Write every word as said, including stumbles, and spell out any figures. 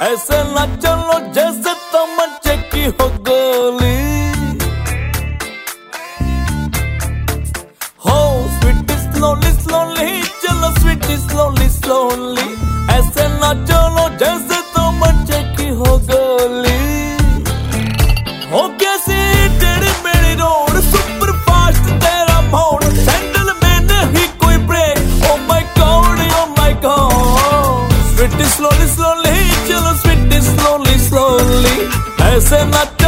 ऐसे ना चलो जैसे तमंचे की हो गोली। हो स्वीटी स्लोली स्लोली, चलो स्वीटी स्लोली स्लोली, ऐसे ना चलो जैसे तमंचे की हो गोली। हो कैसी टेढ़ी मेढ़ी रोड, सुपर फास्ट तेरा मोड़, सैंडल में नहीं कोई break. Oh my God oh my God, sweetie slowly slowly, चलो स्वीटी स्लोली स्लोली, ऐसे ना